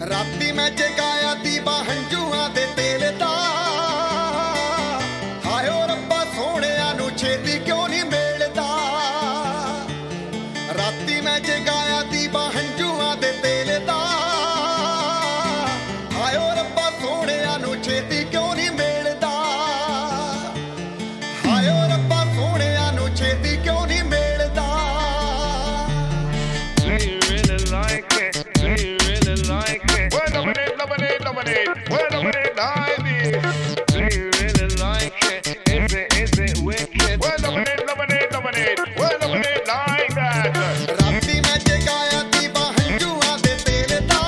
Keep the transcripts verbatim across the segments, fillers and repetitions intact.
ਰਾਤੀ ਮੈਂ ਜਗਾਇਆ ਦੀਵਾ ਹੰਝੂਆਂ ਦੇ ਤੇਲ ਦਾ, ਹਾਇਓ ਰੱਬਾ ਸੋਹਣਿਆਂ ਨੂੰ ਛੇਤੀ ਕਿਉਂ ਨਹੀਂ ਮਿਲਦਾ। ਰਾਤੀ ਮੈਂ ਜਗਾਇਆ ਦੀਵਾ ਹੰਝੂਆਂ ਦੇ ਤੇਲ ਦਾ, ਹਾਇਓ ਰੱਬਾ ਸੋਹਣਿਆਂ ਨੂੰ ਛੇਤੀ ਕਿਉਂ ਨਹੀਂ ਮਿਲਦਾ। ਹਾਇਓ ਰੱਬਾ ਸੋਹਣਿਆਂ ਨੂੰ ਛੇਤੀ ਕਿਉਂ ਨਹੀਂ ਮਿਲਦਾ। Well, nobody like this. Do you really like it? Is it, is it wicked? Well, nobody, nobody, nobody. Well, nobody like that. ਰਾਤੀ ਮੈਂ ਜਗਾਇਆ ਦੀਵਾ ਹੰਝੂਆਂ ਦੇ ਤੇਲ ਦਾ,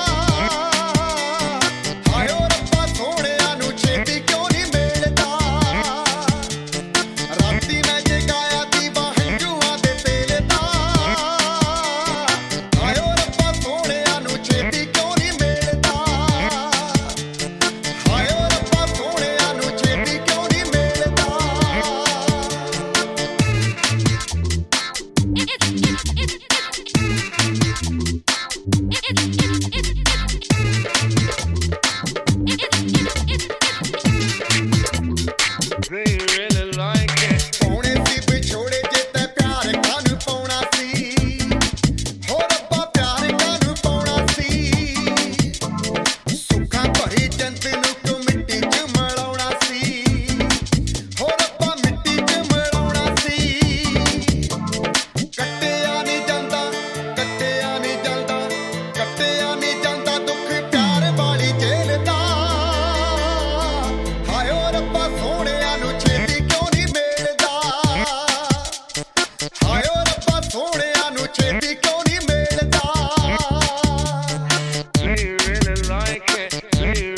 ਹਾਇਓ ਰੱਬਾ ਸੋਹਣਿਆਂ ਨੂੰ ਛੇਤੀ ਕਿਉਂ ਨਹੀਂ ਮਿਲਦਾ। ਰਾਤੀ ਮੈਂ ਜਗਾਇਆ ਦੀਵਾ ਹੰਝੂਆਂ ਦੇ ਤੇਲ ਦਾ, ਹਾਇਓ ਰੱਬਾ ਸੋਹਣਿਆਂ ਨੂੰ ਛੇਤੀ ਕਿਉਂ ਨਹੀਂ ਮਿਲਦਾ। ਹਾਇਓ ਰੱਬਾ ਸੋਹਣਿਆਂ ਨੂੰ ਛੇਤੀ ਕਿਉਂ ਨਹੀਂ ਮਿਲਦਾ। Do you really like it? ਪਾਉਣੇ ਸੀ ਵਿਛੋੜੇ ਜੇ ਤੈਂ ਪਿਆਰ ਕਾਹਨੂੰ ਪਾਉਣਾ ਸੀ, ਹੋ ਰੱਬਾ ਪਿਆਰ ਕਾਹਨੂੰ ਪਾਉਣਾ ਸੀ। ਸੁੱਖਾਂ ਭਰੀ ਜੰਤ ਨੂੰ ਤੂੰ ਮਿੱਟੀ 'ਚ ਮਿਲਾਉਣਾ ਸੀ, ਹੋ ਰੱਬਾ ਮਿੱਟੀ 'ਚ ਮਿਲਾਉਣਾ ਸੀ। ਕੱਟਿਆ ਨਹੀਂ ਜਾਂਦਾ, ਕੱਟਿਆ ਨਹੀਂ ਜਾਂਦਾ, ਕੱਟਿਆ ਨਹੀਂ ਜਾਂਦਾ ਦੁੱਖ ਪਿਆਰ ਵਾਲੀ ਜੇਲ੍ਹ ਦਾ। ਹਾਇਓ ਰੱਬਾ ਸੋਹਣਿਆਂ ਨੂੰ ਛੇਤੀ ਕਿਉਂ ਨਹੀਂ ਮਿਲਦਾ। ਹਾਇਓ ਰੱਬਾ ਸੋਹਣਿਆਂ ਨੂੰ ਛੇਤੀ ਕਿਉਂ ਨਹੀਂ ਮਿਲਦਾ। Do you really like it? Do you